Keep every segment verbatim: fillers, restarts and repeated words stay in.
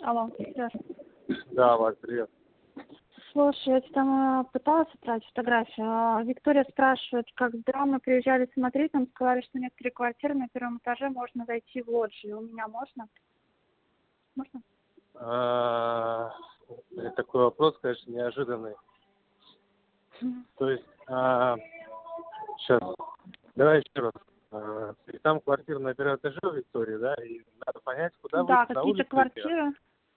Алло, здравствуйте. Да, Вась, привет. Слушай, я тебе там э, пыталась отправить фотографию, а Виктория спрашивает, когда мы приезжали смотреть, нам сказали, что некоторые квартиры на первом этаже можно зайти в лоджию. У меня можно? Можно? А, это такой вопрос, конечно, неожиданный. То есть, а, сейчас, давай еще раз. А, и там квартира на первом этаже у Виктории, да, и надо понять, куда Да, выйти, на какие-то улицу идти. квартиры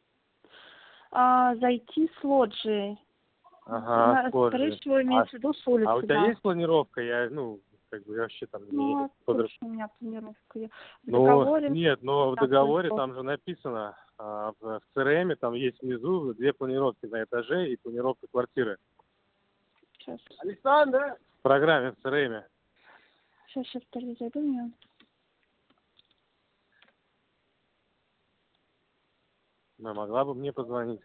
а, зайти с лоджией. Ага, На- Скорее позже. всего, А, имеется в виду с улицы, а у тебя да. есть планировка? Я, ну, как бы я вообще там Ну, не откуда подр... же у меня планировка? Я В Ну, договоре нет, но в там договоре планировка. там же написано, а, в, в ЦРМе там есть внизу две планировки на этаже и планировка квартиры. Сейчас, Александр! В программе в ЦРМе. сейчас, сейчас, подожди, зайду мне. Ну, могла бы мне позвонить.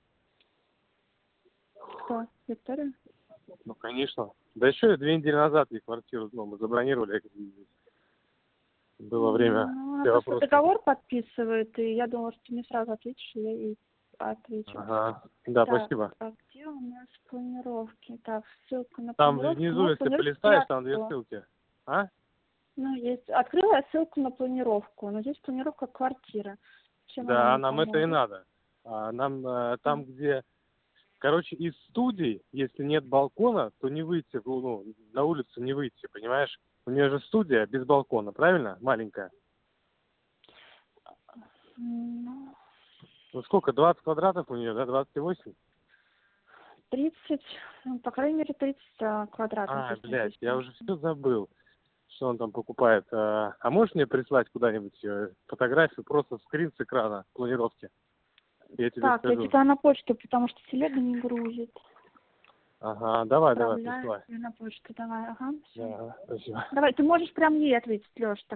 Кто? Виктория? Ну, конечно. Да еще две недели назад ей квартиру, ну, мы забронировали, как бы, было время Ну, она все просто вопросы. договор подписывает, и я думала, что ты мне сразу ответишь, и я ей отвечу. Ага. Да, Так, спасибо. а где у нас планировки? Так, ссылка на Там планировку. внизу, Ну, если планировку я полистаешь, там две открыла. ссылки. А? Ну, есть. Открыла я ссылку на планировку, но здесь планировка квартиры. Чем она Да, мне нам это и поможет? надо. А, нам э, там, М. где... Короче, из студии, если нет балкона, то не выйти, в- ну, на улицу не выйти, понимаешь? У нее же студия без балкона, правильно? Маленькая. Ну, Ну сколько, двадцать квадратов у нее, да, двадцать восемь? тридцать, ну, по крайней мере, тридцать а, квадратов А, здесь блядь, я написано. уже все забыл, что он там покупает. А, а можешь мне прислать куда-нибудь э, фотографию, просто скрин с экрана планировки? Я тебе Так, я скажу. тебе на почту, потому что телега не грузит. Ага, давай, давай, Отправляю присылай. тебе на почту, давай, ага, все. Да, спасибо. Давай, ты можешь прям ей ответить, Лёш,